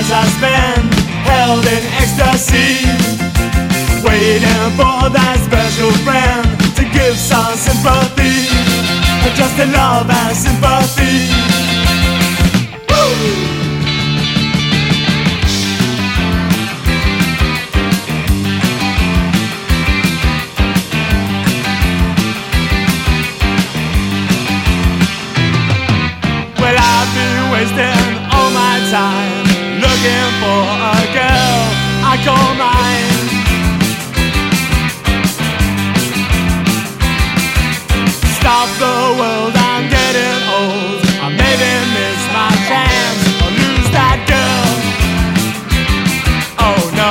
nights I spend held in ecstasy, waiting for that special friend to give some sympathy, just a love and sympathy. Woo! Wasting all my time looking for a girl I call mine. Stop the world, I'm getting old. I maybe miss my chance or lose that girl. Oh no.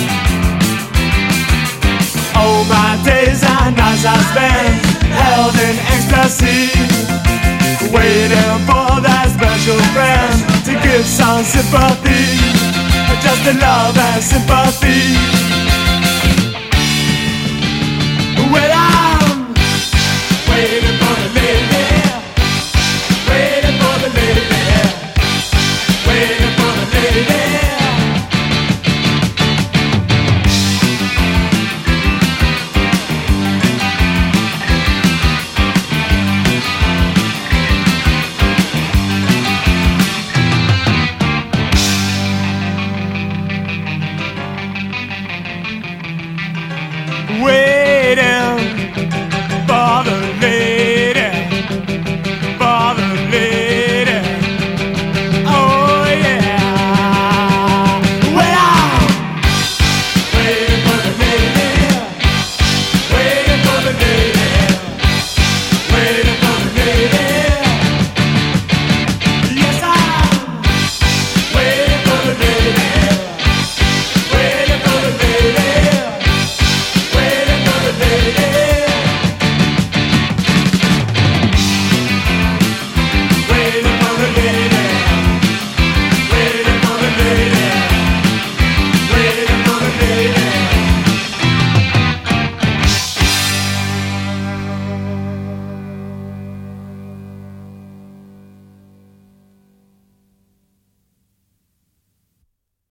Oh, my days and nights I spent held in ecstasy, waiting for that special friend to give some sympathy, just a love and sympathy. Well,